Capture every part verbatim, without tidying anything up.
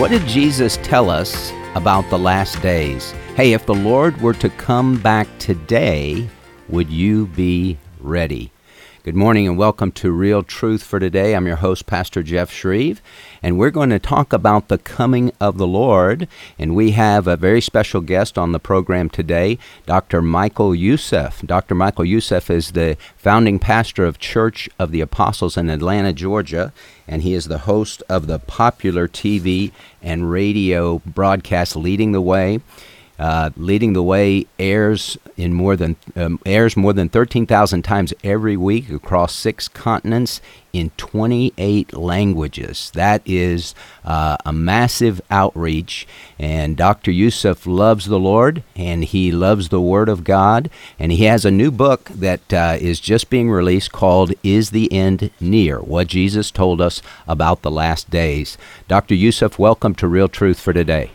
What did Jesus tell us about the last days? Hey, if the Lord were to come back today, would you be ready? Good morning and welcome to Real Truth for Today. I'm your host, Pastor Jeff Shreve, and we're going to talk about the coming of the Lord. And we have a very special guest on the program today, Doctor Michael Youssef. Doctor Michael Youssef is the founding pastor of Church of the Apostles in Atlanta, Georgia, and he is the host of the popular T V and radio broadcast Leading the Way. Uh, Leading the Way airs in more than um, airs more than thirteen thousand times every week across six continents in twenty-eight languages. That is uh, a massive outreach, and Doctor Youssef loves the Lord, and he loves the Word of God, and he has a new book that uh, is just being released called Is the End Near? What Jesus Told Us About the Last Days. Doctor Youssef, welcome to Real Truth for Today.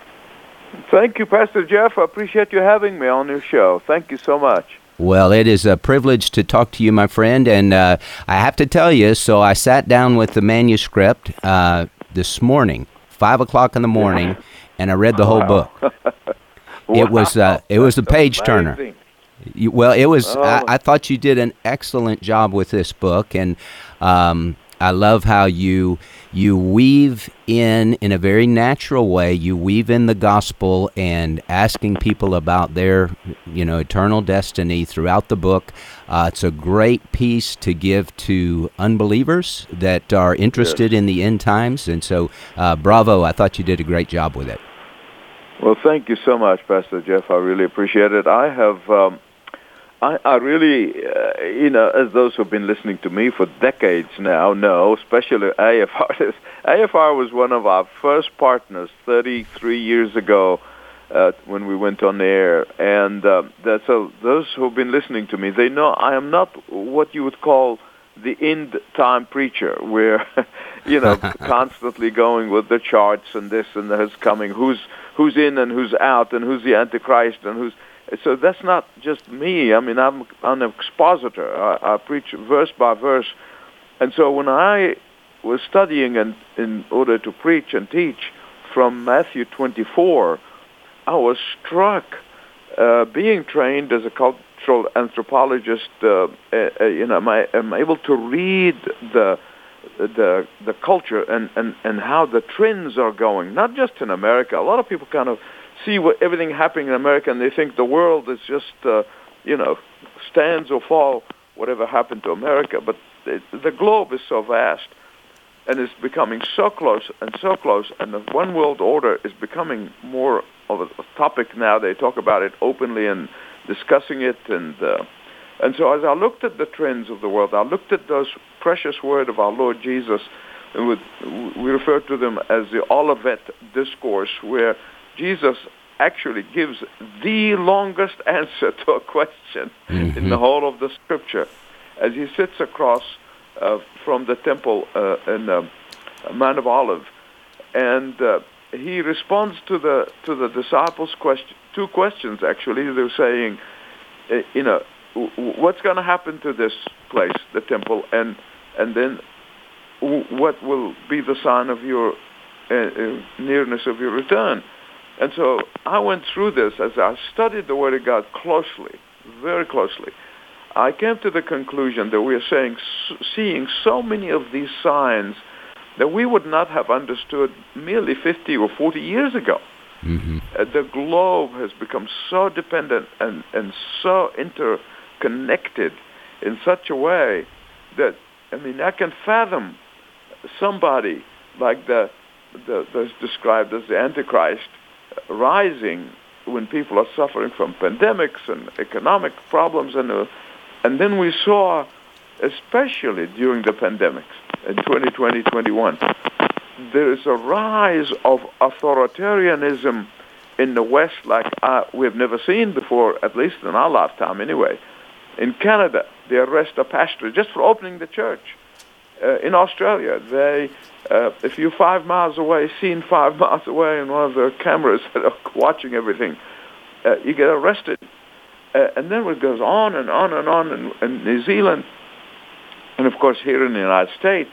Thank you, Pastor Jeff. I appreciate you having me on your show. Thank you so much. Well, it is a privilege to talk to you, my friend, and uh, I have to tell you, so I sat down with the manuscript uh, this morning, five o'clock in the morning, and I read the whole Wow. book. Wow. It was uh, it was a page turner. Amazing. You, well, it was. Oh. I, I thought you did an excellent job with this book, and um, I love how you you weave in in a very natural way. You weave in the gospel and asking people about their, you know, eternal destiny throughout the book. Uh, it's a great piece to give to unbelievers that are interested Yes. in the end times, and so uh, bravo! I thought you did a great job with it. Well, thank you so much, Pastor Jeff. I really appreciate it. I have, um, I, I really, uh, you know, as those who've been listening to me for decades now know, especially A F R. A F R was one of our first partners thirty-three years ago uh, when we went on air. And uh, that, so those who've been listening to me, they know I am not what you would call the end-time preacher, where, you know, constantly going with the charts and this and that's coming, who's who's in and who's out, and who's the Antichrist, and who's... So that's not just me. I mean, I'm, I'm an expositor. I, I preach verse by verse. And so when I was studying and in order to preach and teach from Matthew twenty-four, I was struck, uh, being trained as a cultural anthropologist, uh, uh, you know, I am able to read the the the culture and, and, and how the trends are going, not just in America. A lot of people kind of see what everything happening in America and they think the world is just, uh, you know, stands or fall, whatever happened to America. But it, the globe is so vast and it's becoming so close and so close, and the one world order is becoming more of a, a topic now. They talk about it openly and discussing it, and uh, and so as I looked at the trends of the world, I looked at those precious words of our Lord Jesus, and with, we refer to them as the Olivet Discourse, where Jesus actually gives the longest answer to a question mm-hmm. in the whole of the Scripture, as he sits across uh, from the temple uh, in uh, Mount of Olives, and uh, he responds to the to the disciples' question, two questions actually. They're saying, uh, you know, what's going to happen to this place, the temple, and and then what will be the sign of your uh, uh, nearness of your return? And so I went through this as I studied the Word of God closely, very closely. I came to the conclusion that we are saying, seeing so many of these signs that we would not have understood merely fifty or forty years ago. Mm-hmm. Uh, the globe has become so dependent and, and so interconnected in such a way that, I mean, I can fathom somebody like the, the that's described as the Antichrist rising when people are suffering from pandemics and economic problems, and uh, and then we saw, especially during the pandemics in twenty twenty, twenty-one, there is a rise of authoritarianism in the West like uh, we've never seen before, at least in our lifetime anyway. In Canada, they arrest a pastor just for opening the church. Uh, in Australia, they, uh, if you're five miles away, seen five miles away in one of the cameras that are watching everything, uh, you get arrested. Uh, and then it goes on and on and on in, in New Zealand, and of course here in the United States,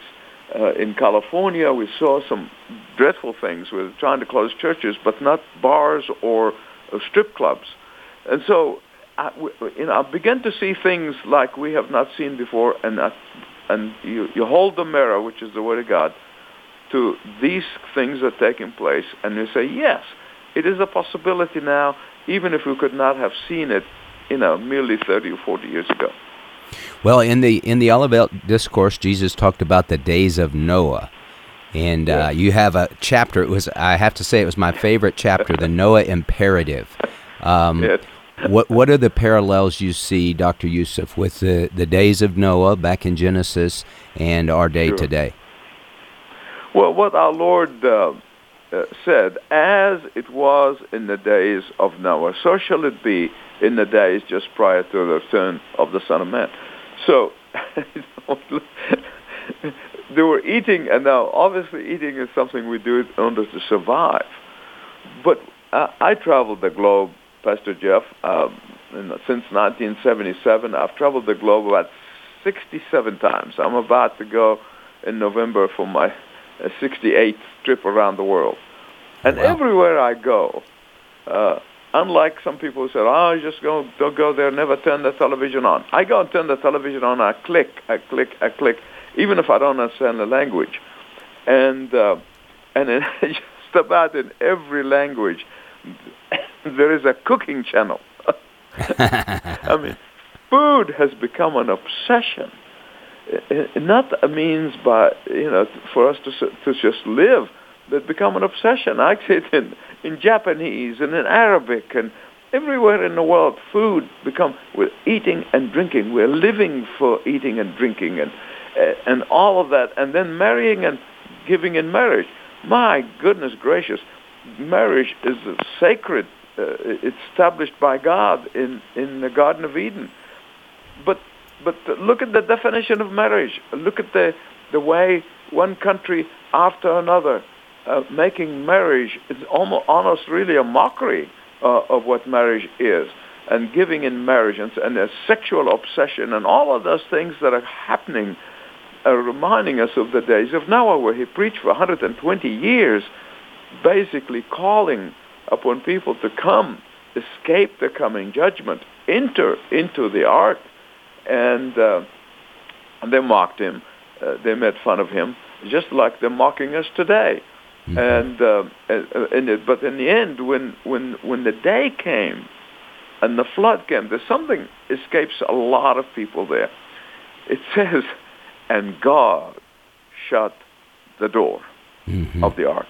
Uh, in California, we saw some dreadful things. We were trying to close churches, but not bars or uh, strip clubs. And so I, you know, I began to see things like we have not seen before, and I, and you, you hold the mirror, which is the Word of God, to these things that are taking place, and you say, yes, it is a possibility now, even if we could not have seen it, you know, merely thirty or forty years ago. Well, in the in the Olivet Discourse, Jesus talked about the days of Noah, and uh, you have a chapter. It was, I have to say, it was my favorite chapter, the Noah Imperative. Um, yes. what what are the parallels you see, Doctor Youssef, with the, the days of Noah back in Genesis and our day Sure. today? Well, what our Lord uh, uh, said, as it was in the days of Noah, so shall it be in the days just prior to the return of the Son of Man. So they were eating, and now obviously eating is something we do in order to survive. But uh, I traveled the globe, Pastor Jeff, um, in, since nineteen seventy-seven. I've traveled the globe about sixty-seven times. I'm about to go in November for my uh, sixty-eighth trip around the world. And Wow. everywhere I go, uh, unlike some people who said, oh, just go, don't go there, never turn the television on. I go and turn the television on, I click, I click, I click, even if I don't understand the language. And uh, and in just about in every language, there is a cooking channel. I mean, food has become an obsession. Not a means by, you know, for us to to just live, but become an obsession. I see it in, in Japanese and in Arabic and everywhere in the world. Food become, we're eating and drinking. We're living for eating and drinking and and all of that. And then marrying and giving in marriage. My goodness gracious, marriage is sacred. Uh, it's established by God in, in the Garden of Eden. But but look at the definition of marriage. Look at the the way one country after another uh, making marriage is almost, almost really a mockery uh, of what marriage is, and giving in marriage and, and a sexual obsession and all of those things that are happening are reminding us of the days of Noah, where he preached for one hundred twenty years, basically calling upon people to come, escape the coming judgment, enter into the ark. And, uh, and they mocked him. Uh, they made fun of him, just like they're mocking us today. Mm-hmm. And, uh, and it, but in the end, when, when, when the day came and the flood came, there's something escapes a lot of people there. It says, and God shut the door mm-hmm. of the ark.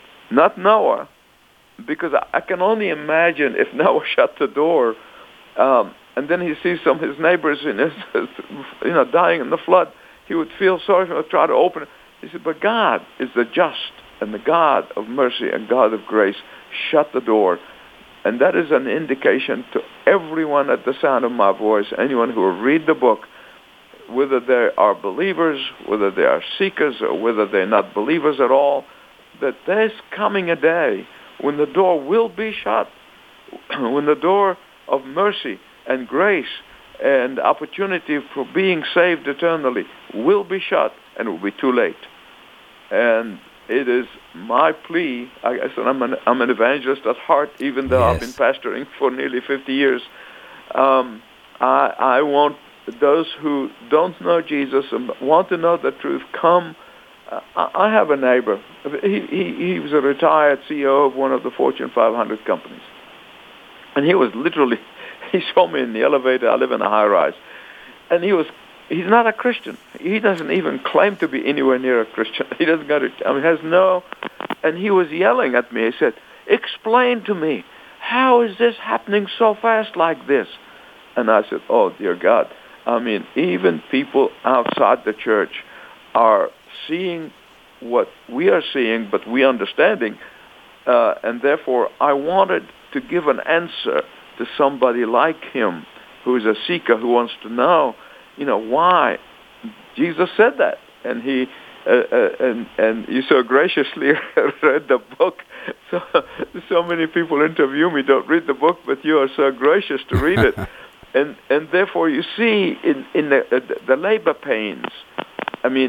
Not Noah, because I, I can only imagine if Noah shut the door, um, and then he sees some of his neighbors in his, you know, dying in the flood, he would feel sorry for them, try to open it. He said, but God is the just and the God of mercy and God of grace. Shut the door. And that is an indication to everyone at the sound of my voice, anyone who will read the book, whether they are believers, whether they are seekers, or whether they're not believers at all, that there's coming a day when the door will be shut, when the door of mercy and grace and opportunity for being saved eternally will be shut, and it will be too late. And it is my plea. I guess I'm an, I'm an evangelist at heart, even though yes. I've been pastoring for nearly fifty years. Um, I, I want those who don't know Jesus and want to know the truth, come. Uh, I have a neighbor. He, he, he was a retired C E O of one of the Fortune five hundred companies. And he was literally, he saw me in the elevator. I live in a high-rise. And he was, he's not a Christian. He doesn't even claim to be anywhere near a Christian. He doesn't go to, I mean, has no, and he was yelling at me. He said, explain to me, how is this happening so fast like this? And I said, oh, dear God. I mean, even people outside the church are seeing what we are seeing, but we understanding. Uh, and therefore, I wanted to give an answer to somebody like him who is a seeker who wants to know, you know, why Jesus said that. And he, uh, uh, and, and you so graciously read the book. So, so many people interview me, don't read the book, but you are so gracious to read it. and and therefore, you see in, in the, the, the labor pains, I mean,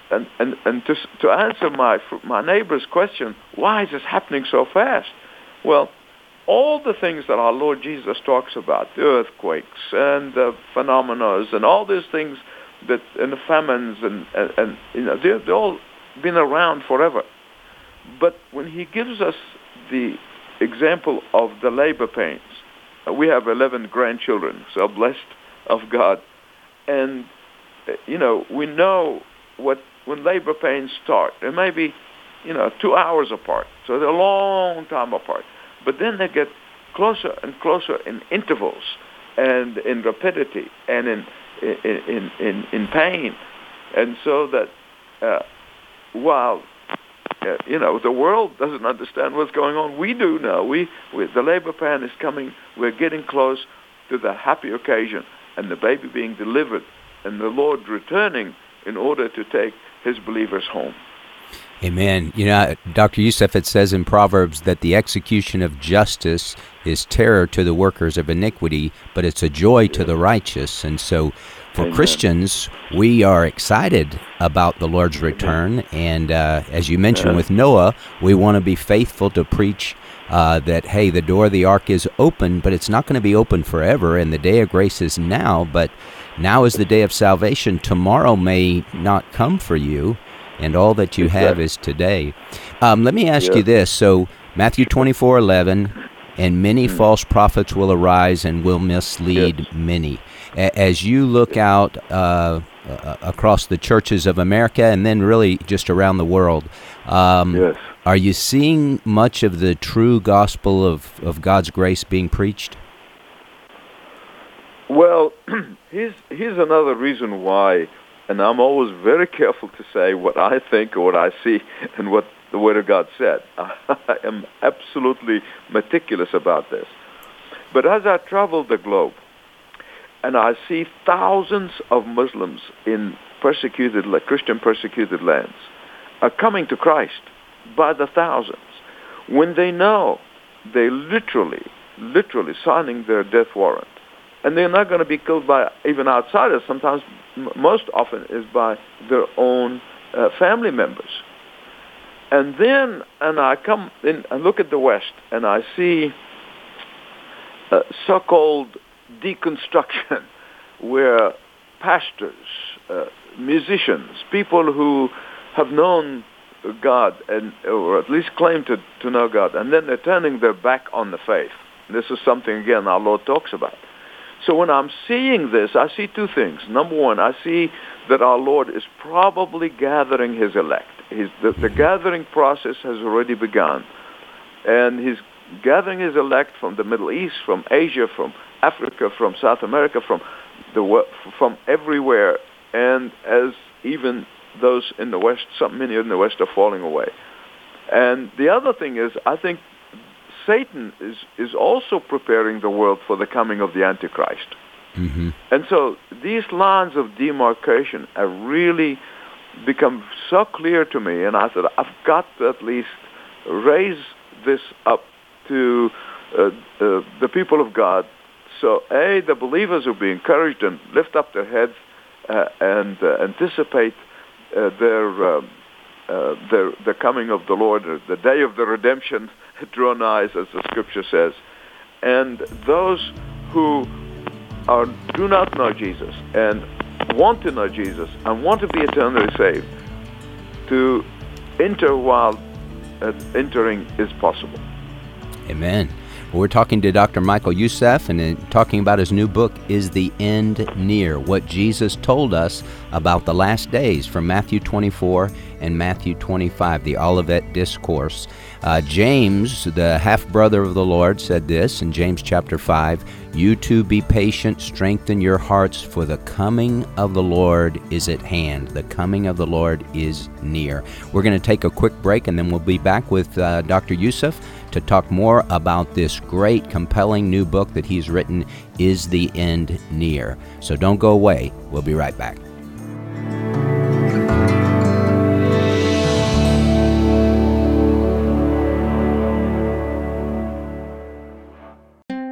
and, and, and to, to answer my, my neighbor's question, why is this happening so fast? Well, all the things that our Lord Jesus talks about, the earthquakes and the phenomena and all these things that, and the famines, and, and, and you know, they've, they've all been around forever. But when he gives us the example of the labor pains, we have eleven grandchildren, so blessed of God. And, you know, we know what when labor pains start. They may be, you know, two hours apart, so they're a long time apart. But then they get closer and closer in intervals and in rapidity and in in in, in, in pain. And so that uh, while uh, you know the world doesn't understand what's going on, we do know. We, we the labor pain is coming. We're getting close to the happy occasion and the baby being delivered and the Lord returning in order to take his believers home. Amen. You know, Doctor Youssef, it says in Proverbs that the execution of justice is terror to the workers of iniquity, but it's a joy to the righteous. And so for Amen. Christians, we are excited about the Lord's return. And uh, as you mentioned with Noah, we want to be faithful to preach uh, that, hey, the door of the ark is open, but it's not going to be open forever. And the day of grace is now, but now is the day of salvation. Tomorrow may not come for you, and all that you have is today. Um, let me ask yeah. you this. So Matthew twenty-four eleven, and many mm. false prophets will arise and will mislead yes. many. A- as you look out uh, uh, across the churches of America and then really just around the world, um, yes. are you seeing much of the true gospel of, of God's grace being preached? Well, here's, here's another reason why, and I'm always very careful to say what I think or what I see and what the Word of God said. I am absolutely meticulous about this. But as I travel the globe, and I see thousands of Muslims in persecuted, like Christian persecuted lands, are coming to Christ by the thousands, when they know they literally, literally signing their death warrant, and they're not going to be killed by even outsiders. Sometimes, m- most often, is by their own uh, family members. And then, and I come in and look at the West, and I see uh, so-called deconstruction, where pastors, uh, musicians, people who have known God, and or at least claim to, to know God, and then they're turning their back on the faith. This is something, again, our Lord talks about. So when I'm seeing this, I see two things. Number one, I see that our Lord is probably gathering his elect. He's, the, the gathering process has already begun. And he's gathering his elect from the Middle East, from Asia, from Africa, from South America, from the from everywhere. And as even those in the West, some many in the West are falling away. And the other thing is, I think Satan is, is also preparing the world for the coming of the Antichrist. Mm-hmm. And so these lines of demarcation have really become so clear to me, and I said, I've got to at least raise this up to uh, uh, the people of God. So, A, the believers will be encouraged and lift up their heads uh, and uh, anticipate uh, their, uh, uh, their the coming of the Lord, uh, the day of the redemption draw nigh, as the Scripture says. And those who are, do not know Jesus and want to know Jesus and want to be eternally saved, to enter while uh, entering is possible. Amen. Well, we're talking to Doctor Michael Youssef and uh, talking about his new book, Is the End Near? What Jesus told us about the last days, from Matthew twenty-four and Matthew twenty-five, the Olivet Discourse. Uh, James, the half-brother of the Lord, said this in James chapter five, "You too be patient, strengthen your hearts, for the coming of the Lord is at hand." The coming of the Lord is near. We're going to take a quick break, and then we'll be back with uh, Doctor Youssef to talk more about this great, compelling new book that he's written, Is the End Near? So don't go away. We'll be right back.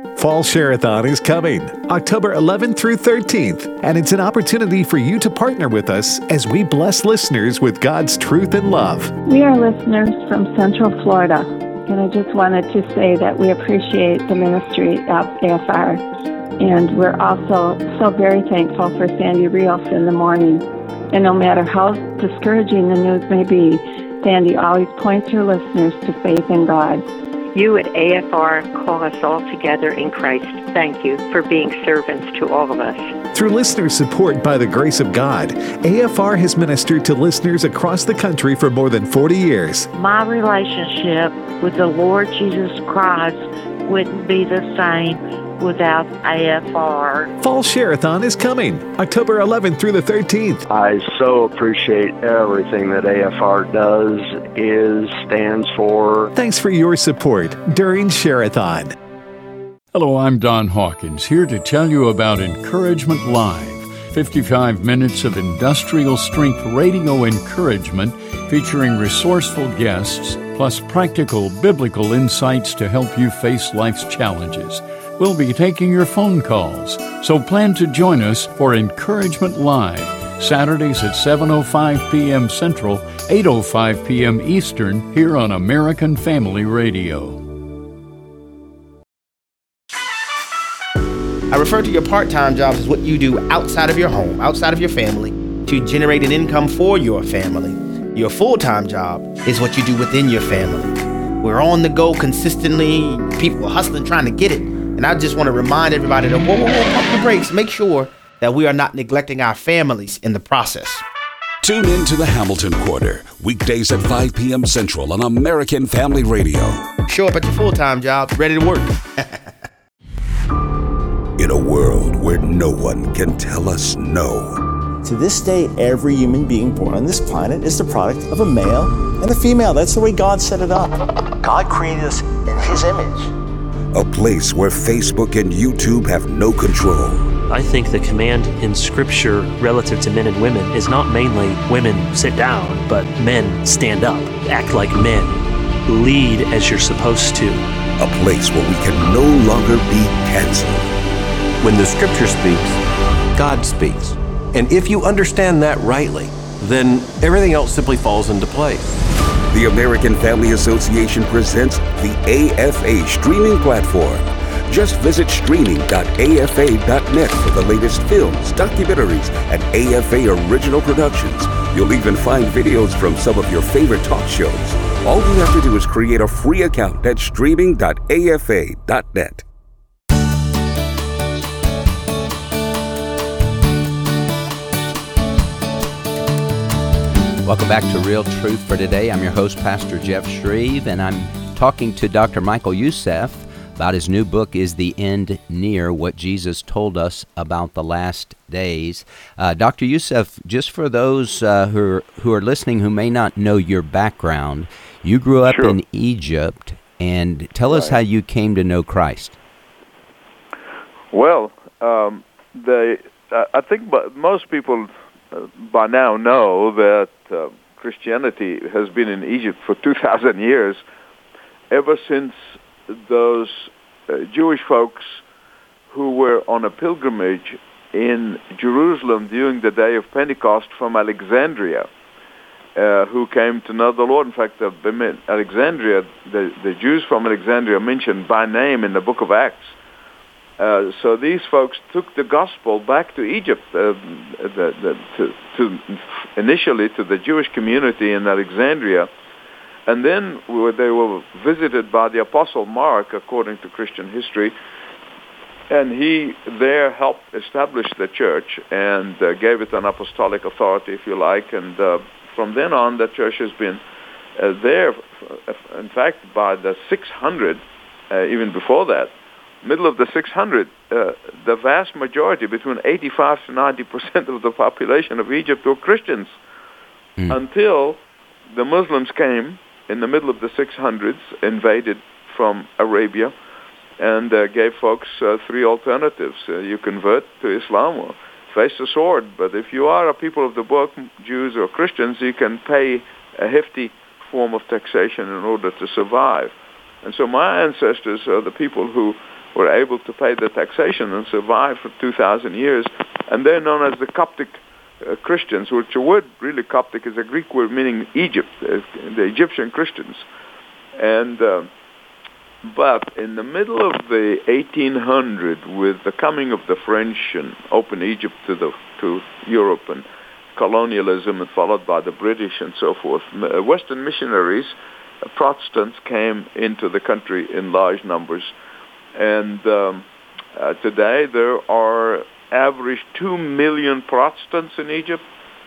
Fall Share-a-thon is coming October eleventh through thirteenth, and it's an opportunity for you to partner with us as we bless listeners with God's truth and love. We are listeners from Central Florida, and I just wanted to say that we appreciate the ministry of A F R, and we're also so very thankful for Sandy Rios in the morning. And no matter how discouraging the news may be, Sandy always points her listeners to faith in God. You at A F R call us all together in Christ. Thank you for being servants to all of us. Through listener support by the grace of God, A F R has ministered to listeners across the country for more than forty years. My relationship with the Lord Jesus Christ wouldn't be the same without A F R. Fall Share-a-thon is coming October eleventh through the thirteenth. I so appreciate everything that A F R does, is, stands for. Thanks for your support during Share-a-thon. Hello, I'm Don Hawkins, here to tell you about Encouragement Live, fifty-five minutes of industrial strength radio encouragement featuring resourceful guests, plus practical biblical insights to help you face life's challenges. We'll be taking your phone calls, so plan to join us for Encouragement Live, Saturdays at seven oh five p.m. Central, eight oh five p.m. Eastern, here on American Family Radio. I refer to your part-time jobs as what you do outside of your home, outside of your family, to generate an income for your family. Your full-time job is what you do within your family. We're on the go consistently, people are hustling, trying to get it. And I just want to remind everybody that, whoa, whoa, whoa, pump the brakes. Make sure that we are not neglecting our families in the process. Tune in to the Hamilton Quarter, weekdays at five p.m. Central on American Family Radio. Show up at your full-time job, ready to work. In a world where no one can tell us no. To this day, every human being born on this planet is the product of a male and a female. That's the way God set it up. God created us in His image. A place where Facebook and YouTube have no control. I think the command in Scripture relative to men and women is not mainly women sit down, but men stand up, act like men, lead as you're supposed to. A place where we can no longer be canceled. When the Scripture speaks, God speaks. And if you understand that rightly, then everything else simply falls into place. The American Family Association presents the A F A streaming platform. Just visit streaming dot A F A dot net for the latest films, documentaries, and A F A original productions. You'll even find videos from some of your favorite talk shows. All you have to do is create a free account at streaming dot A F A dot net. Welcome back to Real Truth for Today. I'm your host, Pastor Jeff Shreve, and I'm talking to Doctor Michael Youssef about his new book, Is the End Near? What Jesus Told Us About the Last Days. Uh, Doctor Youssef, just for those uh, who, are, who are listening who may not know your background, you grew up Sure. in Egypt, and tell us Right. how you came to know Christ. Well, um, the uh, I think b- most people uh, by now know that uh, Christianity has been in Egypt for two thousand years, ever since those uh, Jewish folks who were on a pilgrimage in Jerusalem during the day of Pentecost from Alexandria, uh, who came to know the Lord. In fact, the, Alexandria, the, the Jews from Alexandria are mentioned by name in the book of Acts. Uh, so these folks took the gospel back to Egypt, uh, the, the, to, to initially to the Jewish community in Alexandria, and then they were visited by the Apostle Mark, according to Christian history, and he there helped establish the church and uh, gave it an apostolic authority, if you like, and uh, from then on the church has been uh, there. In fact, by the six hundred, uh, even before that, middle of the six hundred, uh, the vast majority, between eighty-five to ninety percent of the population of Egypt were Christians, mm. until the Muslims came in the middle of the six hundreds, invaded from Arabia, and uh, gave folks uh, three alternatives. Uh, you convert to Islam or face the sword. But if you are a people of the book, Jews or Christians, you can pay a hefty form of taxation in order to survive. And so my ancestors are the people who were able to pay the taxation and survive for two thousand years. And they're known as the Coptic uh, Christians, which the word really Coptic is a Greek word meaning Egypt, uh, the Egyptian Christians. And uh, but in the middle of the eighteen hundred, with the coming of the French and open Egypt to the to Europe and colonialism, and followed by the British and so forth, Western missionaries, uh, Protestants, came into the country in large numbers. And um, uh, today there are average two million Protestants in Egypt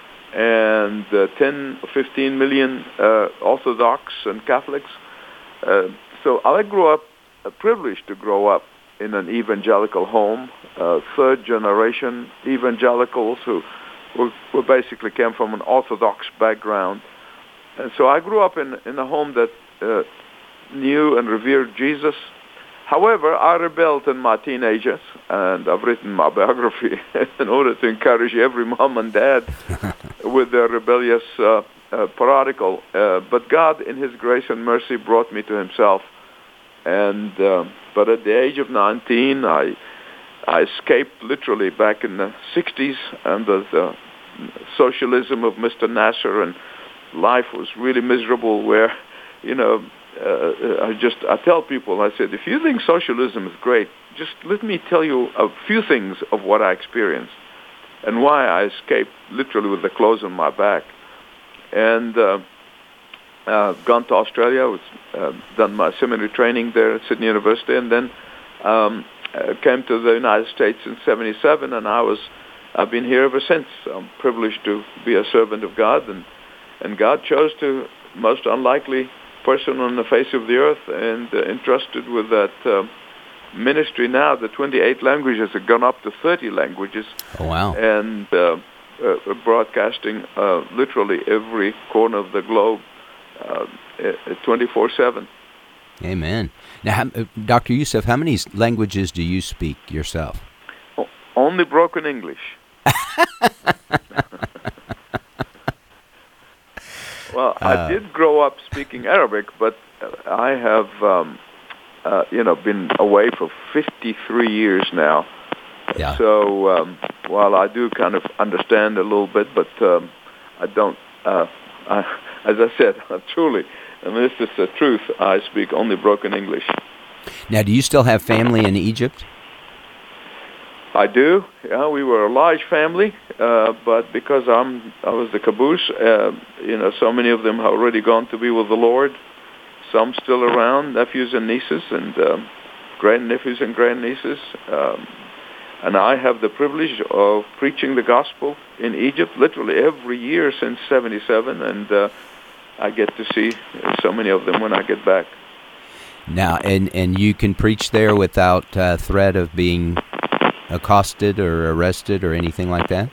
and uh, ten, fifteen million uh, Orthodox and Catholics. Uh, so I grew up, uh, privileged to grow up in an evangelical home, uh, third generation evangelicals who, who, who basically came from an Orthodox background. And so I grew up in, in a home that uh, knew and revered Jesus. However, I rebelled in my teenagers, and I've written my biography in order to encourage every mom and dad with their rebellious uh, uh, prodigal. Uh, but God, in His grace and mercy, brought me to Himself. And uh, but at the age of nineteen, I I escaped literally back in the sixties under the socialism of Mister Nasser, and life was really miserable. Where, you know. Uh, I just I tell people, I said, if you think socialism is great, just let me tell you a few things of what I experienced and why I escaped literally with the clothes on my back. And uh, uh, gone to Australia, was, uh, done my seminary training there at Sydney University, and then um, uh, came to the United States in seventy-seven, and I was I've been here ever since. I'm privileged to be a servant of God, and and God chose to most unlikely person on the face of the earth, and uh, entrusted with that uh, ministry. Now the twenty-eight languages have gone up to thirty languages. Oh, wow. And uh, uh, broadcasting uh, literally every corner of the globe uh, twenty-four seven. Amen. Now, how, uh, Doctor Youssef, how many languages do you speak yourself? O- only broken English. Well, uh, I did grow up speaking Arabic, but I have, um, uh, you know, been away for fifty-three years now. Yeah. So um, while I do kind of understand a little bit, but um, I don't, uh, I, as I said, truly, and this is the truth, I speak only broken English. Now, do you still have family in Egypt? I do. Yeah, we were a large family, uh, but because I'm, I was the caboose, uh, you know, so many of them have already gone to be with the Lord. Some still around, nephews and nieces, and um, grandnephews and grandnieces. Um, and I have the privilege of preaching the gospel in Egypt literally every year since seventy-seven, and uh, I get to see so many of them when I get back. Now, and, and you can preach there without uh, threat of being accosted or arrested or anything like that?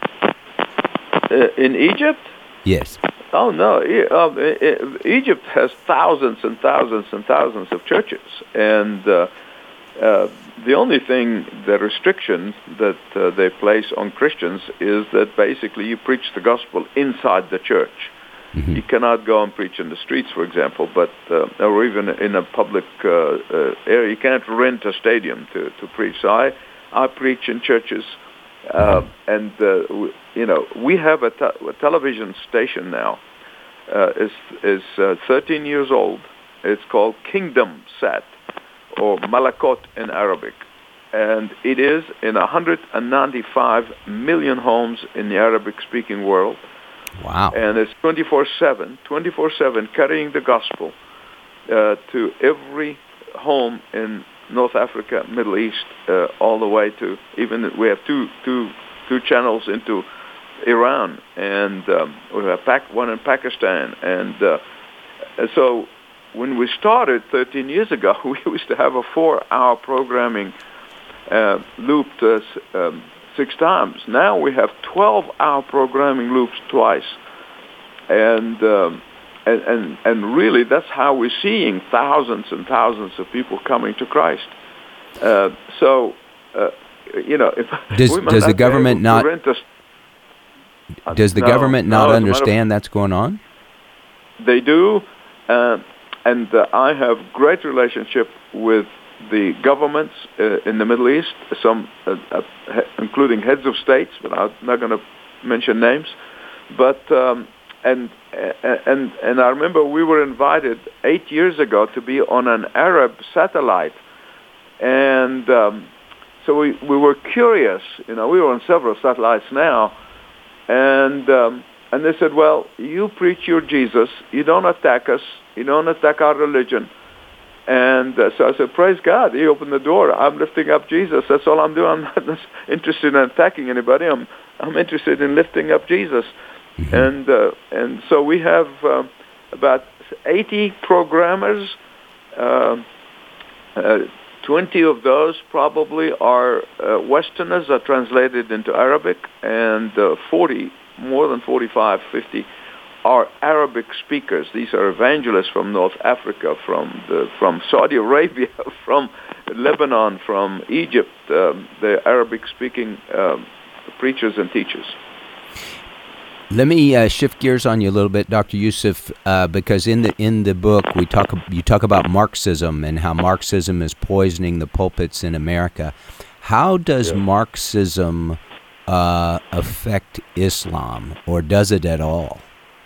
Uh, in Egypt? Yes. Oh, no. E- uh, Egypt has thousands and thousands and thousands of churches. And uh, uh, the only thing, the restriction that uh, they place on Christians is that basically you preach the gospel inside the church. Mm-hmm. You cannot go and preach in the streets, for example, but uh, or even in a public uh, uh, area. You can't rent a stadium to, to preach. So I... I preach in churches, uh, and uh, w- you know we have a, te- a television station now. Uh, is is uh, thirteen years old. It's called Kingdom Sat, or Malakot in Arabic, and it is in one hundred ninety-five million homes in the Arabic-speaking world. Wow! And it's twenty-four seven, twenty-four seven, carrying the gospel uh, to every home in North Africa, Middle East, uh, all the way to even we have two two two channels into Iran, and um, we have Pac- one in Pakistan, and uh, so when we started thirteen years ago, we used to have a four-hour programming uh, looped uh, um, six times. Now we have twelve-hour programming loops twice, and. Um, And, and and really, that's how we're seeing thousands and thousands of people coming to Christ. Uh, so, uh, you know, if does does the government not a, does the no, government not no, understand that's going on? They do, uh, and uh, I have great relationship with the governments uh, in the Middle East, some uh, uh, including heads of states, but I'm not going to mention names. But um, and and and I remember we were invited eight years ago to be on an Arab satellite, and um, so we we were curious. You know, we were on several satellites now, and um, and they said, well, you preach your Jesus, you don't attack us, you don't attack our religion. And uh, so I said, praise God. He opened the door. I'm lifting up Jesus. That's all I'm doing. I'm not interested in attacking anybody. I'm I'm interested in lifting up Jesus. Mm-hmm. And uh, and so we have uh, about eighty programmers. Uh, uh, twenty of those probably are uh, Westerners, are translated into Arabic, and uh, forty, more than forty-five, fifty are Arabic speakers. These are evangelists from North Africa, from the, from Saudi Arabia, from Lebanon, from Egypt. Um, they're Arabic-speaking um, preachers and teachers. Let me uh, shift gears on you a little bit, Doctor Youssef, uh, because in the in the book we talk you talk about Marxism and how Marxism is poisoning the pulpits in America. How does yeah. Marxism uh, affect Islam, or does it at all?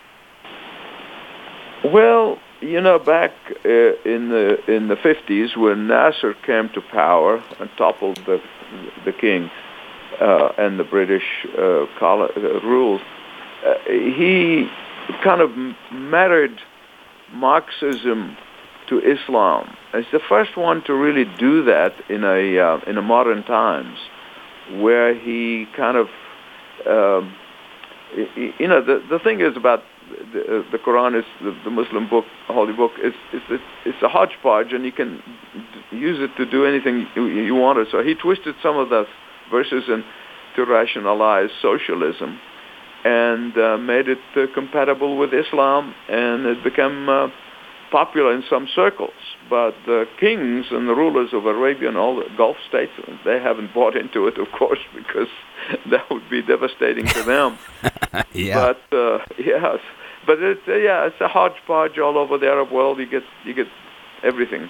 Well, you know, back uh, in the in the fifties, when Nasser came to power and toppled the the king uh, and the British uh, col- uh, rule, uh, he kind of married Marxism to Islam. He's the first one to really do that in a uh, in a modern times, where he kind of, um, you know, the the thing is about The, uh, the Quran is the, the Muslim book, holy book. It's it's it's, it's a hodgepodge, and you can d- use it to do anything you, you wanted. So he twisted some of the verses and to rationalize socialism, and uh, made it uh, compatible with Islam, and it became uh, popular in some circles. But the kings and the rulers of Arabia and all the Gulf states, they haven't bought into it, of course, because that would be devastating to them. yeah. But uh, yes, but it's uh, yeah, it's a hodgepodge all over the Arab world. You get you get everything.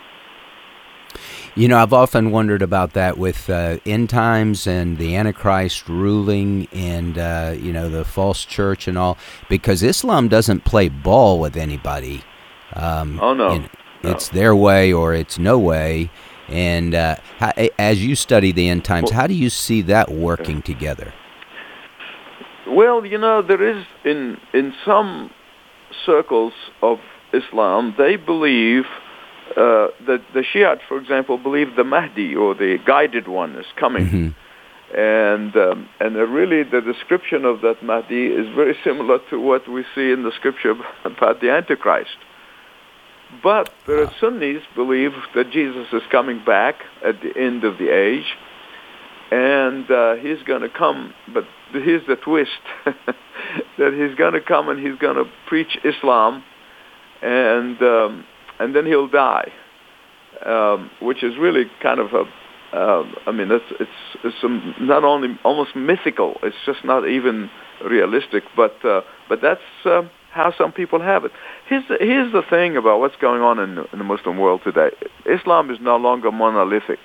You know, I've often wondered about that with uh, end times and the Antichrist ruling, and uh, you know, the false church and all, because Islam doesn't play ball with anybody. Um, oh no. You know, no, it's their way or it's no way. And uh, how, as you study the end times, well, how do you see that working yeah. together? Well, you know, there is in in some circles of Islam, they believe uh, that the Shiite, for example, believe the Mahdi or the guided one is coming. Mm-hmm. And um, and uh, really the description of that Mahdi is very similar to what we see in the scripture about the Antichrist. But there are Sunnis believe that Jesus is coming back at the end of the age, and uh, he's going to come. But here's the twist: that he's going to come and he's going to preach Islam, and um, and then he'll die, um, which is really kind of a. Uh, I mean, it's it's, it's some, not only almost mythical. It's just not even realistic. But uh, but that's. Uh, how some people have it. Here's the, here's the thing about what's going on in the, in the Muslim world today. Islam is no longer monolithic.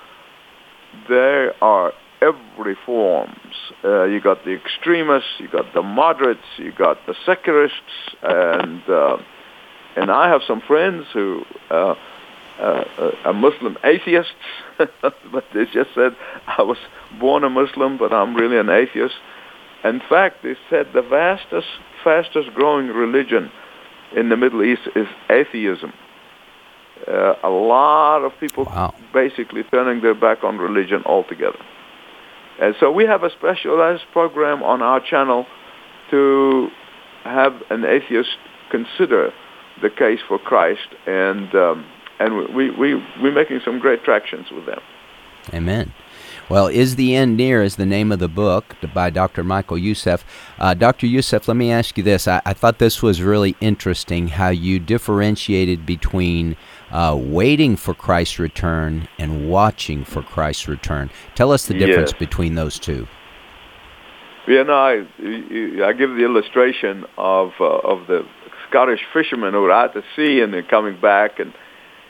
There are every forms. Uh, you got the extremists, you got the moderates, you got the secularists, and uh, and I have some friends who uh, uh, are Muslim atheists, but they just said, I was born a Muslim, but I'm really an atheist. In fact, they said the vastest fastest growing religion in the Middle East is atheism. Uh, a lot of people wow. basically turning their back on religion altogether. And so we have a specialized program on our channel to have an atheist consider the case for Christ, and um, and we, we, we're making some great tractions with them. Amen. Well, Is the End Near is the name of the book by Doctor Michael Youssef. Uh, Doctor Youssef, let me ask you this. I, I thought this was really interesting, how you differentiated between uh, waiting for Christ's return and watching for Christ's return. Tell us the difference yes. between those two. Yeah, no, I, I give the illustration of uh, of the Scottish fishermen who are out to sea and they're coming back, and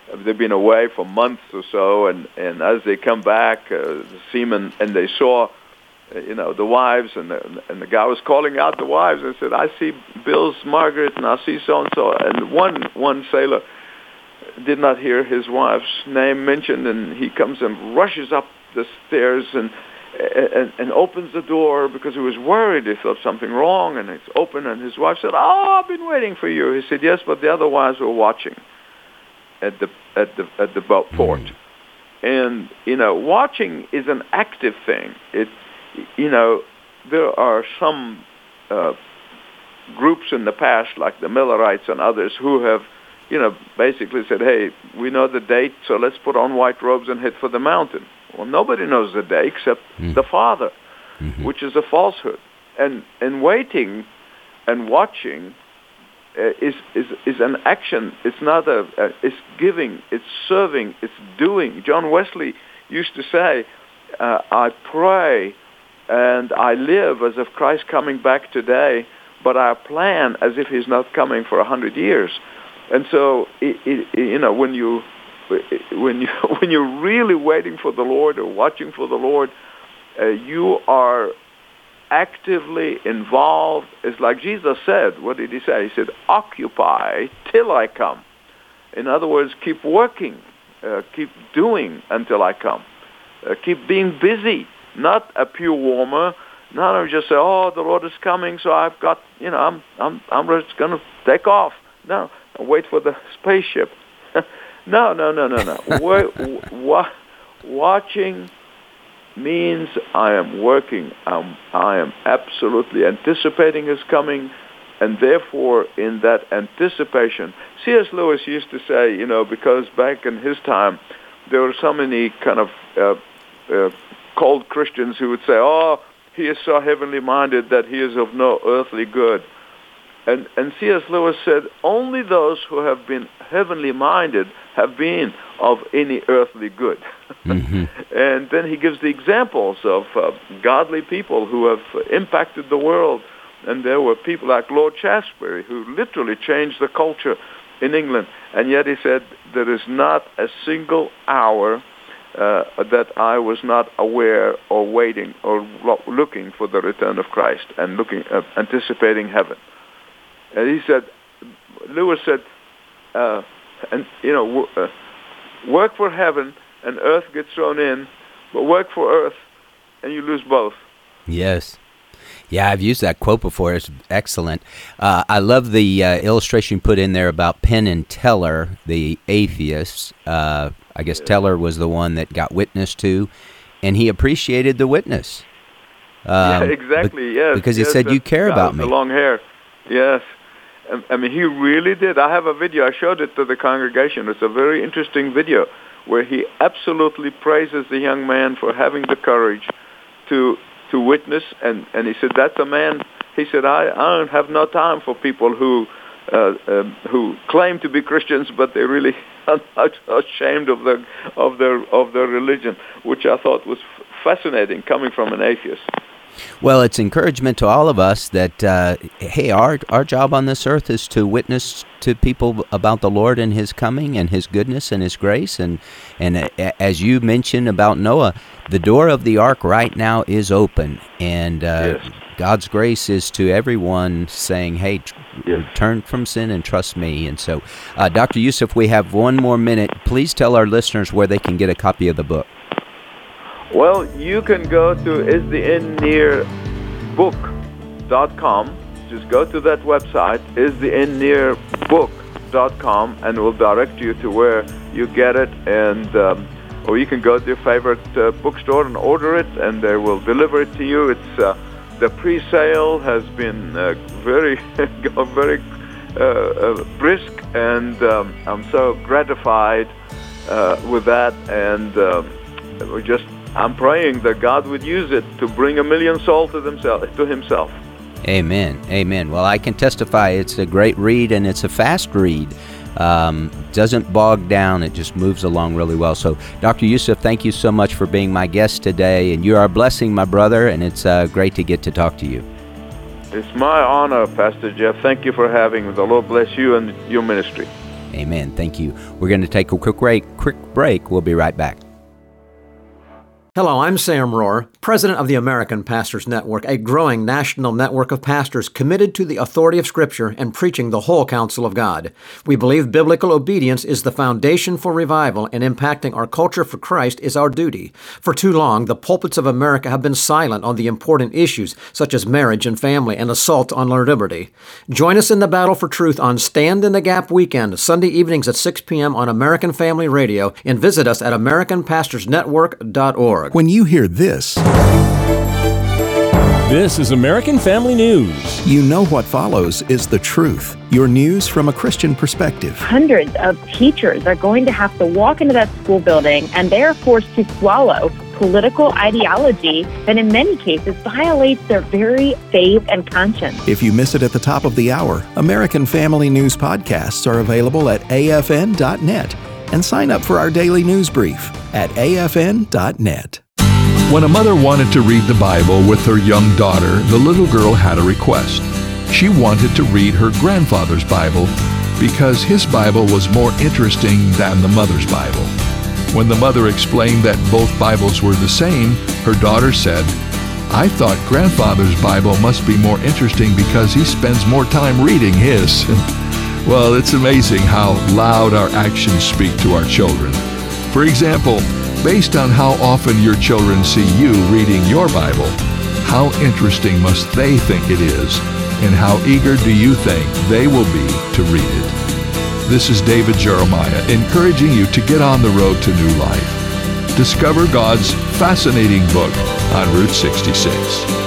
they've been away for months or so, and, and as they come back, uh, the seamen, and they saw, uh, you know, the wives, and the, and the guy was calling out the wives and said, I see Bill's Margaret, and I see so-and-so. And one, one sailor did not hear his wife's name mentioned, and he comes and rushes up the stairs and And, and opens the door because he was worried. He thought something wrong, and it's open, and his wife said, oh, I've been waiting for you. He said, yes, but the other wives were watching at the at the at the boat port. And, you know, watching is an active thing. It, you know, there are some uh, groups in the past, like the Millerites and others, who have, you know, basically said, hey, we know the date, so let's put on white robes and head for the mountain. Well, nobody knows the day except mm. the Father, mm-hmm. which is a falsehood. And and waiting and watching uh, is, is is an action. It's not a. Uh, it's giving. It's serving. It's doing. John Wesley used to say, uh, "I pray and I live as if Christ coming back today, but I plan as if He's not coming for a hundred years." And so, it, it, you know, when you when you when you're really waiting for the Lord or watching for the Lord, uh, you are actively involved. It's like Jesus said. What did He say? He said, "Occupy till I come." In other words, keep working, uh, keep doing until I come. Uh, keep being busy, not a pew warmer. Not just say, "Oh, the Lord is coming, so I've got, you know, I'm I'm I'm just going to take off." No, wait for the spaceship. No, no, no, no, no. w- w- watching means I am working. I'm, I am absolutely anticipating His coming, and therefore, in that anticipation, C S Lewis used to say, you know, because back in his time, there were so many kind of uh, uh, cold Christians who would say, "Oh, he is so heavenly minded that he is of no earthly good." And, and C S Lewis said, only those who have been heavenly minded have been of any earthly good. Mm-hmm. And then he gives the examples of uh, godly people who have impacted the world. And there were people like Lord Shaftesbury, who literally changed the culture in England. And yet he said, there is not a single hour uh, that I was not aware or waiting or lo- looking for the return of Christ and looking, uh, anticipating heaven. And he said, Lewis said, uh, and you know, w- uh, work for heaven and earth gets thrown in, but work for earth and you lose both. Yes. Yeah, I've used that quote before. It's excellent. Uh, I love the uh, illustration put in there about Penn and Teller, the atheists. Uh, I guess yeah. Teller was the one that got witnessed to, and he appreciated the witness. Um, yeah, exactly, be- yes. Because he yes, said, you care about me. The long hair, yes. I mean, he really did. I have a video. I showed it to the congregation. It's a very interesting video where he absolutely praises the young man for having the courage to to witness. And, and he said, that's a man, he said, I, I don't have no time for people who uh, uh, who claim to be Christians, but they really are ashamed of their, of their, of their religion, which I thought was fascinating coming from an atheist. Well, it's encouragement to all of us that, uh, hey, our our job on this earth is to witness to people about the Lord and His coming and His goodness and His grace. And, and uh, as you mentioned about Noah, the door of the ark right now is open. And uh, yes. God's grace is to everyone saying, hey, tr- yes. turn from sin and trust me. And so, uh, Doctor Youssef, we have one more minute. Please tell our listeners where they can get a copy of the book. Well, you can go to is the end near book dot com. Just go to that website, is the end near book dot com, and we'll direct you to where you get it. And um, or you can go to your favorite uh, bookstore and order it, and they will deliver it to you. It's uh, the pre-sale has been uh, very, very uh, uh, brisk, and um, I'm so gratified uh, with that. And um, we just. I'm praying that God would use it to bring a million souls to themselves, to Himself. Amen. Amen. Well, I can testify it's a great read, and it's a fast read. Um, doesn't bog down. It just moves along really well. So, Doctor Youssef, thank you so much for being my guest today, and you are a blessing, my brother, and it's uh, great to get to talk to you. It's my honor, Pastor Jeff. Thank you for having me. The Lord bless you and your ministry. Amen. Thank you. We're going to take a quick break. Quick break. We'll be right back. Hello, I'm Sam Rohr, president of the American Pastors Network, a growing national network of pastors committed to the authority of Scripture and preaching the whole counsel of God. We believe biblical obedience is the foundation for revival, and impacting our culture for Christ is our duty. For too long, the pulpits of America have been silent on the important issues such as marriage and family and assault on our liberty. Join us in the battle for truth on Stand in the Gap Weekend, Sunday evenings at six p.m. on American Family Radio, and visit us at american pastors network dot org. When you hear this, this is American Family News. You know what follows is the truth. Your news from a Christian perspective. Hundreds of teachers are going to have to walk into that school building, and they are forced to swallow political ideology that in many cases violates their very faith and conscience. If you miss it at the top of the hour, American Family News podcasts are available at A F N dot net. And sign up for our daily news brief at A F N dot net. When a mother wanted to read the Bible with her young daughter, the little girl had a request. She wanted to read her grandfather's Bible because his Bible was more interesting than the mother's Bible. When the mother explained that both Bibles were the same, her daughter said, "I thought grandfather's Bible must be more interesting because he spends more time reading his." Well, it's amazing how loud our actions speak to our children. For example, based on how often your children see you reading your Bible, how interesting must they think it is, and how eager do you think they will be to read it? This is David Jeremiah encouraging you to get on the road to new life. Discover God's fascinating book on Route sixty-six.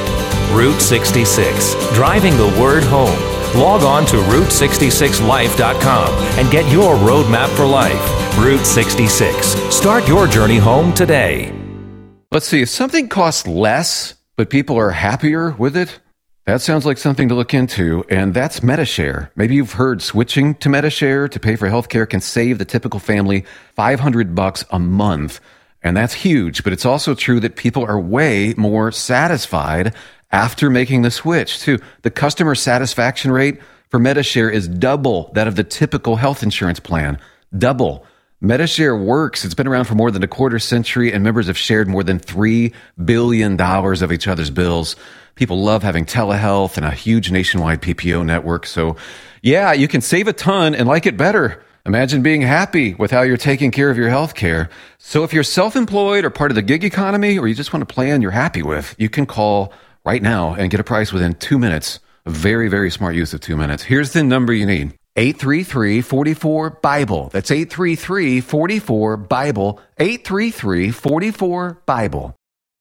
Route sixty-six, driving the word home. Log on to route sixty-six life dot com and get your roadmap for life. Route sixty-six. Start your journey home today. Let's see, if something costs less, but people are happier with it, that sounds like something to look into, and that's Medi-Share. Maybe you've heard switching to Medi-Share to pay for healthcare can save the typical family five hundred bucks a month, and that's huge, but it's also true that people are way more satisfied after making the switch, too. The customer satisfaction rate for Medi-Share is double that of the typical health insurance plan. Double. Medi-Share works. It's been around for more than a quarter century, and members have shared more than three billion dollars of each other's bills. People love having telehealth and a huge nationwide P P O network. So, yeah, you can save a ton and like it better. Imagine being happy with how you're taking care of your health care. So if you're self-employed or part of the gig economy, or you just want a plan you're happy with, you can call right now and get a price within two minutes. A very, very smart use of two minutes. Here's the number you need. eight three three, four four, BIBLE. That's eight three three, four four, BIBLE. eight three three, four four, BIBLE.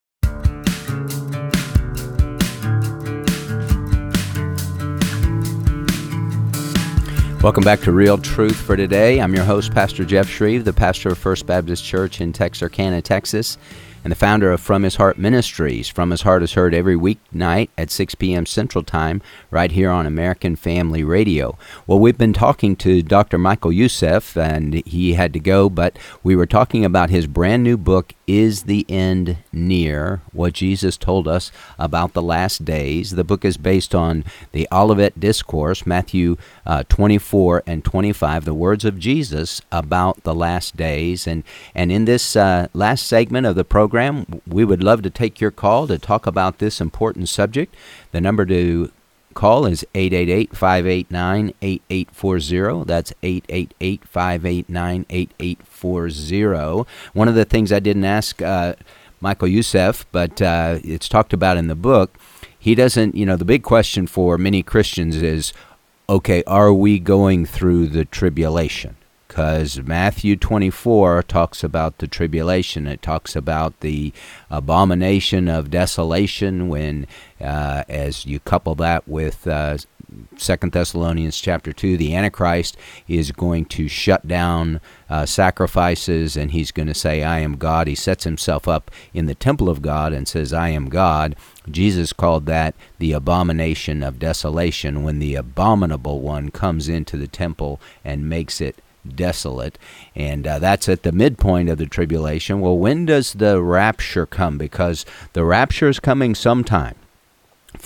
Welcome back to Real Truth for Today. I'm your host, Pastor Jeff Shreve, the pastor of First Baptist Church in Texarkana, Texas, and the founder of From His Heart Ministries. From His Heart is heard every weeknight at six p.m. Central Time right here on American Family Radio. Well, we've been talking to Doctor Michael Youssef, and he had to go, but we were talking about his brand new book, Is the End Near? What Jesus Told Us About the Last Days. The book is based on the Olivet Discourse, Matthew uh, twenty-four and twenty-five, the words of Jesus about the last days. And, and in this uh, last segment of the program, we would love to take your call to talk about this important subject. The number to call is eight eight eight, five eight nine, eight eight four zero. That's eight eight eight, five eight nine, eight eight four zero. One of the things I didn't ask uh, Michael Youssef, but uh, it's talked about in the book, he doesn't, you know, the big question for many Christians is, okay, are we going through the tribulation? Because Matthew twenty-four talks about the tribulation. It talks about the abomination of desolation when, uh, as you couple that with uh, Second Thessalonians chapter two, the Antichrist is going to shut down uh, sacrifices, and he's going to say, I am God. He sets himself up in the temple of God and says, I am God. Jesus called that the abomination of desolation, when the abominable one comes into the temple and makes it desolate, and uh, that's at the midpoint of the tribulation. Well, when does the rapture come? Because the rapture is coming sometime.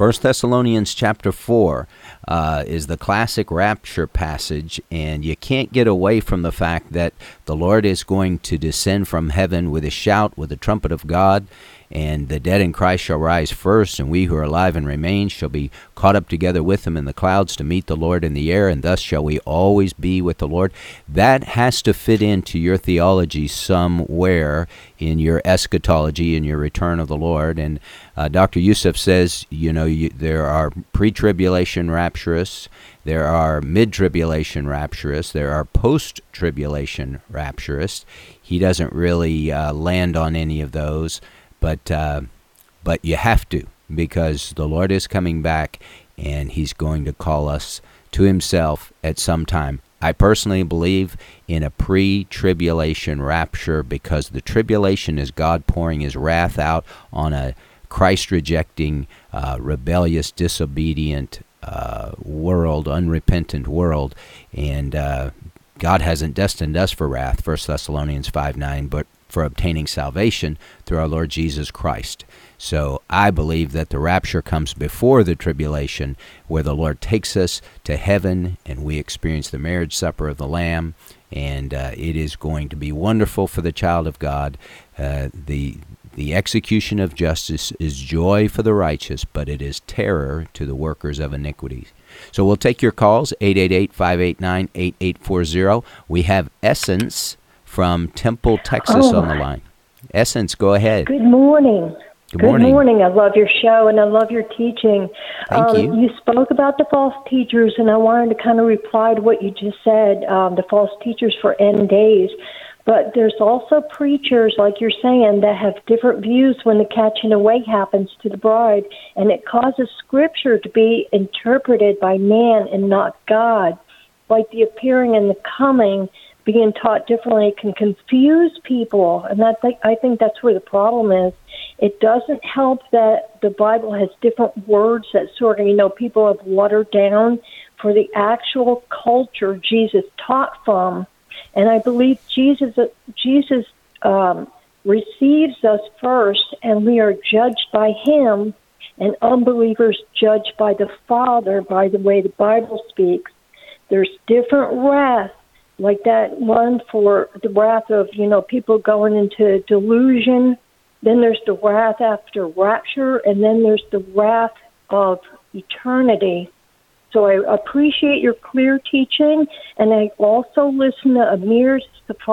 First Thessalonians chapter four uh, is the classic rapture passage, and you can't get away from the fact that the Lord is going to descend from heaven with a shout, with the trumpet of God, and the dead in Christ shall rise first, and we who are alive and remain shall be caught up together with them in the clouds to meet the Lord in the air, and thus shall we always be with the Lord. That has to fit into your theology somewhere in your eschatology, in your return of the Lord. And uh, Doctor Youssef says, you know, you, there are pre-tribulation rapturists, there are mid-tribulation rapturists, there are post-tribulation rapturists. He doesn't really uh, land on any of those. But uh, but you have to, because the Lord is coming back, and he's going to call us to himself at some time. I personally believe in a pre-tribulation rapture, because the tribulation is God pouring his wrath out on a Christ-rejecting, uh, rebellious, disobedient uh, world, unrepentant world. And uh, God hasn't destined us for wrath, First Thessalonians five nine, but for obtaining salvation through our Lord Jesus Christ. So I believe that the rapture comes before the tribulation, where the Lord takes us to heaven and we experience the marriage supper of the Lamb, and uh, it is going to be wonderful for the child of God. Uh, the the execution of justice is joy for the righteous, but it is terror to the workers of iniquity. So we'll take your calls, eight eight eight, five eight nine, eight eight four zero. We have Essence from Temple, Texas oh. on the line. Essence, go ahead. Good morning. Good morning. Good morning. I love your show, and I love your teaching. Thank um, you. You spoke about the false teachers, and I wanted to kind of reply to what you just said, um, the false teachers for end days. But there's also preachers, like you're saying, that have different views when the catching away happens to the bride, and it causes Scripture to be interpreted by man and not God, like the appearing and the coming being taught differently can confuse people, and that th- I think that's where the problem is. It doesn't help that the Bible has different words that sort of, you know, people have watered down for the actual culture Jesus taught from. And I believe Jesus Jesus um, receives us first, and we are judged by him, and unbelievers judged by the Father, by the way the Bible speaks. There's different wrath, like that one for the wrath of, you know, people going into delusion. Then there's the wrath after rapture, and then there's the wrath of eternity. So I appreciate your clear teaching, and I also listen to Amir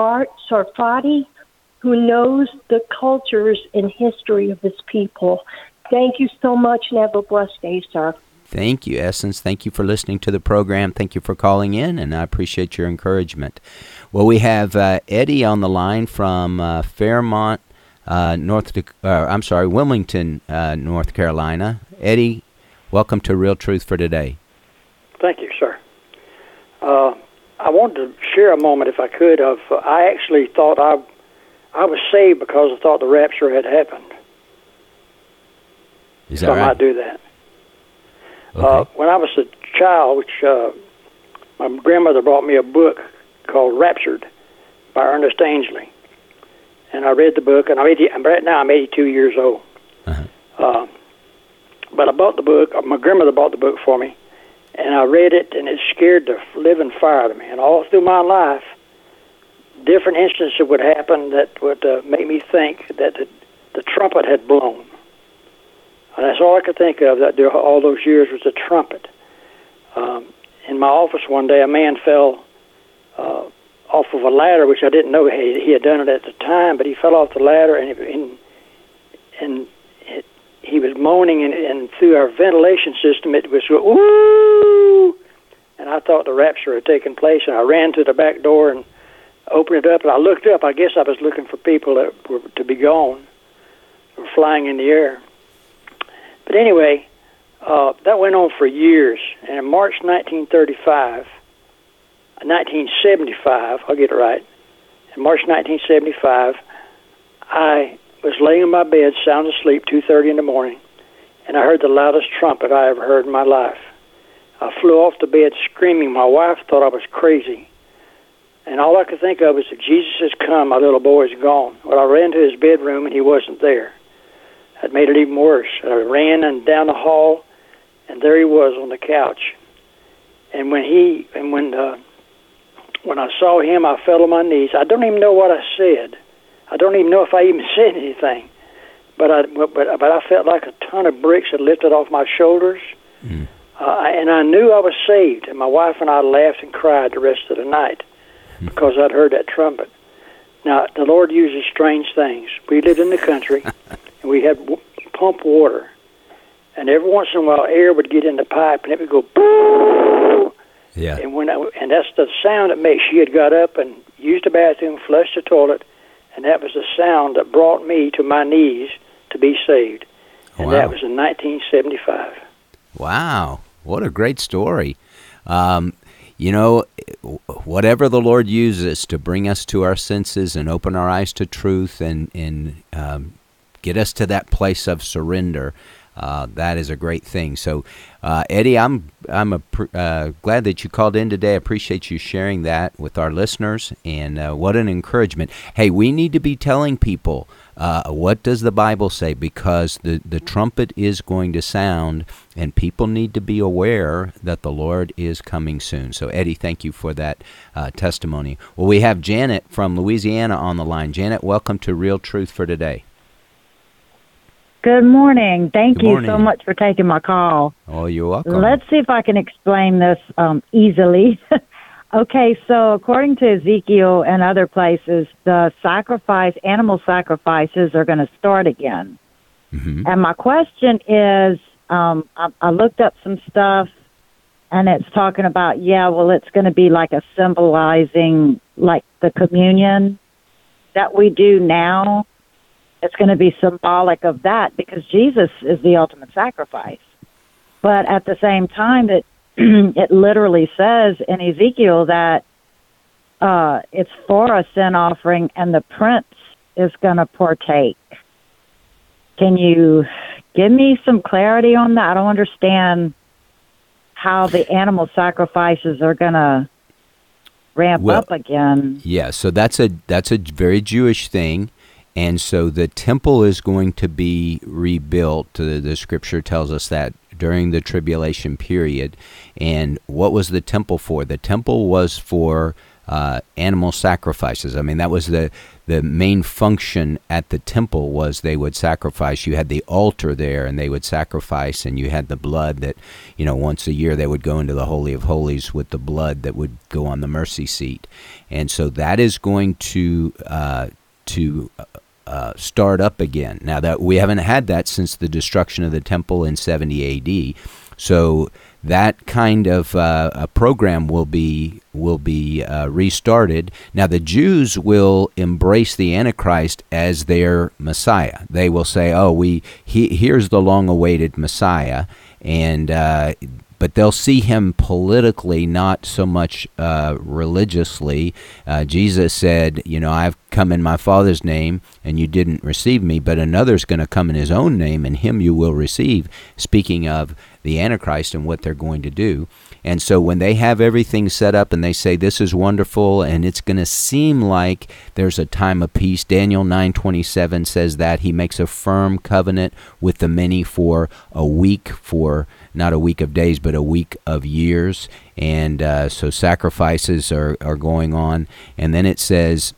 Sarfati, who knows the cultures and history of his people. Thank you so much, and have a blessed day, sir. Thank you, Essence. Thank you for listening to the program. Thank you for calling in, and I appreciate your encouragement. Well, we have uh, Eddie on the line from uh, Fairmont, uh, North. Uh, I'm sorry, Wilmington, uh, North Carolina. Eddie, welcome to Real Truth for Today. Thank you, sir. Uh, I wanted to share a moment, if I could, of uh, I actually thought I I was saved because I thought the rapture had happened. Is that so right? I might do that. Okay. Uh, when I was a child, which uh, my grandmother brought me a book called Raptured by Ernest Angley, and I read the book, and I'm eighty, right now I'm eighty-two years old. Uh-huh. Uh, but I bought the book. My grandmother bought the book for me, and I read it, and it scared the living fire out of me. And all through my life, different instances would happen that would uh, make me think that the, the trumpet had blown. And that's all I could think of that there, all those years was a trumpet. Um, in my office one day, a man fell uh, off of a ladder, which I didn't know he, he had done it at the time, but he fell off the ladder, and, and, and it, he was moaning, and, and through our ventilation system, it was, ooh! And I thought the rapture had taken place, and I ran to the back door and opened it up, and I looked up. I guess I was looking for people that were to be gone or flying in the air. But anyway, uh, that went on for years. And in March nineteen thirty-five, nineteen seventy-five, I'll get it right. In March nineteen seventy-five, I was laying in my bed, sound asleep, two thirty in the morning, and I heard the loudest trumpet I ever heard in my life. I flew off the bed screaming. My wife thought I was crazy. And all I could think of was, if Jesus has come, my little boy is gone. Well, I ran to his bedroom, and he wasn't there. That made it even worse. I ran and down the hall, and there he was on the couch. And when he and when uh, when I saw him, I fell on my knees. I don't even know what I said. I don't even know if I even said anything. But I but but I felt like a ton of bricks had lifted off my shoulders, mm. uh, and I knew I was saved. And my wife and I laughed and cried the rest of the night mm. because I'd heard that trumpet. Now the Lord uses strange things. We lived in the country, and we had w- pump water. And every once in a while, air would get in the pipe, and it would go boom. Yeah. And when I, and that's the sound it makes. She had got up and used the bathroom, flushed the toilet, and that was the sound that brought me to my knees to be saved. And wow. that was in nineteen seventy-five. Wow, what a great story! Um, you know, whatever the Lord uses to bring us to our senses and open our eyes to truth and and um, get us to that place of surrender. Uh, that is a great thing. So, uh, Eddie, I'm I'm a, uh, glad that you called in today. I appreciate you sharing that with our listeners, and uh, what an encouragement. Hey, we need to be telling people uh, what does the Bible say, because the, the trumpet is going to sound, and people need to be aware that the Lord is coming soon. So, Eddie, thank you for that uh, testimony. Well, we have Janet from Louisiana on the line. Janet, welcome to Real Truth for Today. Good morning. Thank Good you morning. so much for taking my call. Oh, you're welcome. Let's see if I can explain this um, easily. Okay, so according to Ezekiel and other places, the sacrifice, animal sacrifices are going to start again. Mm-hmm. And my question is, um, I, I looked up some stuff, and it's talking about, yeah, well, it's going to be like a symbolizing, like the communion that we do now. It's going to be symbolic of that because Jesus is the ultimate sacrifice. But at the same time, it it literally says in Ezekiel that uh, it's for a sin offering, and the prince is going to partake. Can you give me some clarity on that? I don't understand how the animal sacrifices are going to ramp well, up again. Yeah, so that's a that's a very Jewish thing. And so the temple is going to be rebuilt. The, the scripture tells us that during the tribulation period. And what was the temple for? The temple was for uh, animal sacrifices. I mean, that was the, the main function at the temple, was they would sacrifice. You had the altar there, and they would sacrifice, and you had the blood that, you know, once a year they would go into the Holy of Holies with the blood that would go on the mercy seat. And so that is going to uh, to uh, start up again. Now, that we haven't had that since the destruction of the temple in seventy A D. So that kind of uh, a program will be will be uh, restarted. Now, the Jews will embrace the Antichrist as their Messiah. They will say, "Oh, we he, here's the long-awaited Messiah," and uh, but they'll see him politically, not so much uh, religiously. Uh, Jesus said, you know, I've come in my Father's name, and you didn't receive me, but another's going to come in his own name, and him you will receive, speaking of the Antichrist and what they're going to do. And so when they have everything set up and they say this is wonderful and it's going to seem like there's a time of peace, Daniel nine twenty-seven says that he makes a firm covenant with the many for a week, for not a week of days, but a week of years. And uh, so sacrifices are, are going on. And then it says,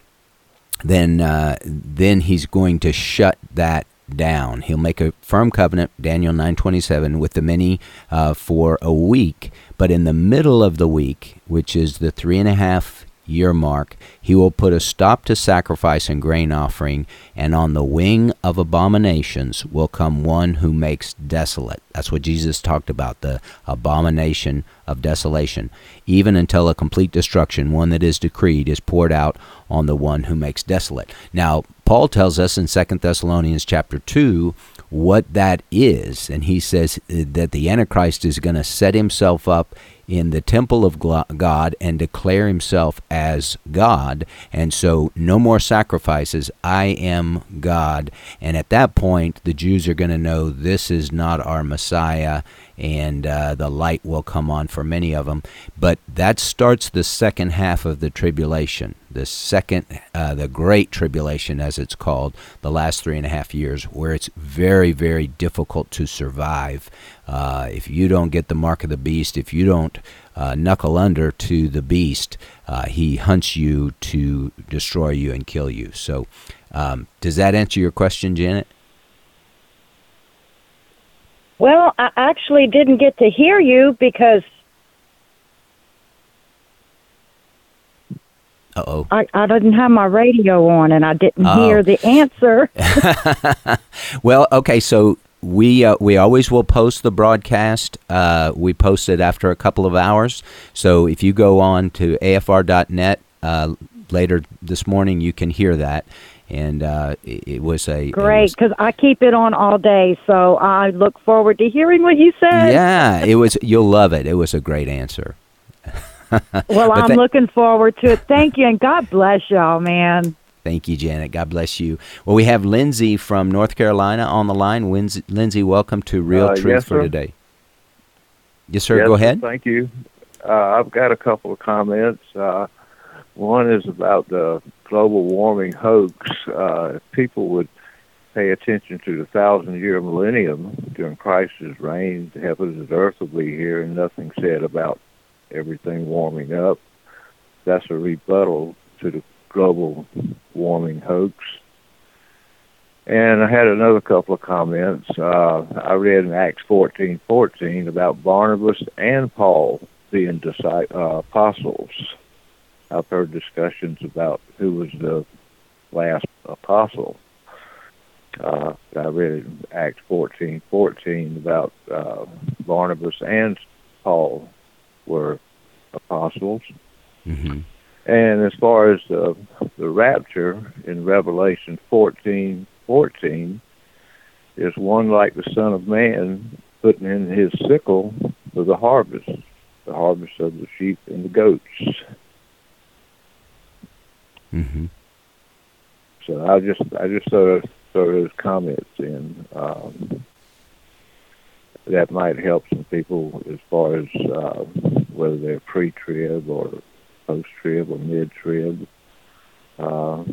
then uh, then he's going to shut that down. He'll make a firm covenant, Daniel nine twenty-seven, with the many uh, for a week. But in the middle of the week, which is the three and a half year mark, he will put a stop to sacrifice and grain offering, and on the wing of abominations will come one who makes desolate. That's what Jesus talked about, the abomination of desolation. Even until a complete destruction, one that is decreed, is poured out on the one who makes desolate. Now, Paul tells us in Second Thessalonians chapter two what that is, and he says that the Antichrist is going to set himself up in the temple of God and declare himself as God, and so no more sacrifices, I am God. And at that point, the Jews are going to know this is not our Messiah. Messiah, and uh, the light will come on for many of them. But that starts the second half of the tribulation, the second, uh, the Great Tribulation, as it's called, the last three and a half years, where it's very, very difficult to survive. Uh, if you don't get the mark of the beast, if you don't uh, knuckle under to the beast, uh, he hunts you to destroy you and kill you. So um, does that answer your question, Janet? Well, I actually didn't get to hear you because Uh-oh. I, I didn't have my radio on and I didn't Oh. hear the answer. Well, okay, so we uh, we always will post the broadcast. Uh, we post it after a couple of hours. So if you go on to A F R dot net uh, later this morning, you can hear that. And uh, it, it was a... Great, because I keep it on all day, so I look forward to hearing what you said. Yeah, it was. You'll love it. It was a great answer. Well, I'm th- looking forward to it. Thank you, and God bless y'all, man. Thank you, Janet. God bless you. Well, we have Lindsay from North Carolina on the line. Lindsay, Lindsay welcome to Real Uh, Truth yes, for sir. Today. Yes, sir. Yes, Go ahead. Thank you. Uh, I've got a couple of comments. Uh, one is about the global warming hoax. Uh, if people would pay attention to the thousand-year millennium during Christ's reign, the heavens and earth will be here, and nothing said about everything warming up. That's a rebuttal to the global warming hoax. And I had another couple of comments. Uh, I read in Acts fourteen fourteen about Barnabas and Paul being disci- uh, apostles. I've heard discussions about who was the last apostle. Uh, I read in Acts fourteen fourteen about uh, Barnabas and Paul were apostles. Mm-hmm. And as far as the, the rapture in Revelation fourteen fourteen, is one like the Son of Man putting in his sickle for the harvest, the harvest of the sheep and the goats. Mm-hmm. So I just I just throw throw those comments in. Um, that might help some people as far as uh, whether they're pre-trib or post-trib or mid-trib. Uh,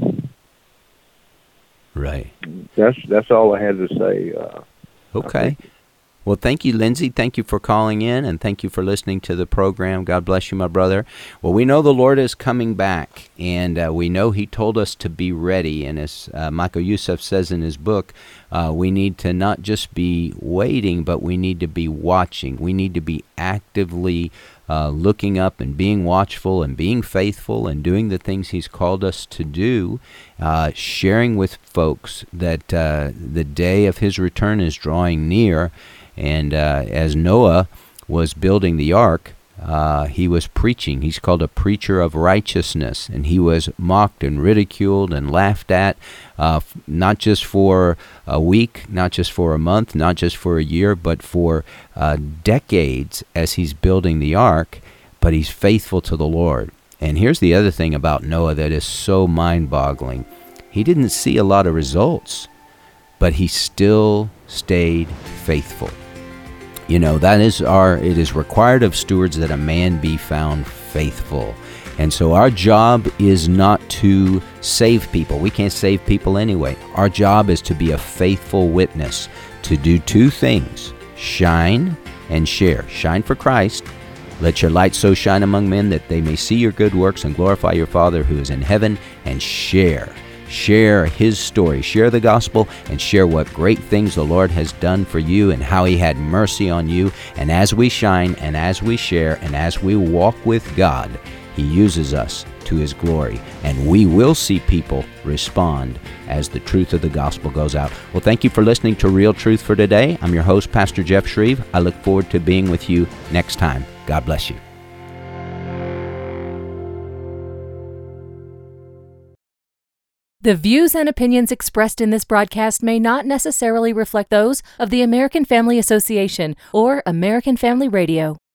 right. That's that's all I had to say. Uh, Okay. Well, thank you, Lindsay. Thank you for calling in, and thank you for listening to the program. God bless you, my brother. Well, we know the Lord is coming back, and uh, we know He told us to be ready. And as uh, Michael Youssef says in his book, uh, we need to not just be waiting, but we need to be watching. We need to be actively uh, looking up and being watchful and being faithful and doing the things He's called us to do, uh, sharing with folks that uh, the day of His return is drawing near. And uh, as Noah was building the ark, uh, he was preaching. He's called a preacher of righteousness, and he was mocked and ridiculed and laughed at, uh, not just for a week, not just for a month, not just for a year, but for uh, decades as he's building the ark, but he's faithful to the Lord. And here's the other thing about Noah that is so mind-boggling. He didn't see a lot of results, but he still stayed faithful. You know, that is our, it is required of stewards that a man be found faithful. And so our job is not to save people. We can't save people anyway. Our job is to be a faithful witness, to do two things: shine and share. Shine for Christ. Let your light so shine among men that they may see your good works and glorify your Father who is in heaven. And share. Share His story, share the gospel, and share what great things the Lord has done for you and how He had mercy on you. And as we shine and as we share and as we walk with God, He uses us to His glory. And we will see people respond as the truth of the gospel goes out. Well, thank you for listening to Real Truth for Today. I'm your host, Pastor Jeff Shreve. I look forward to being with you next time. God bless you. The views and opinions expressed in this broadcast may not necessarily reflect those of the American Family Association or American Family Radio.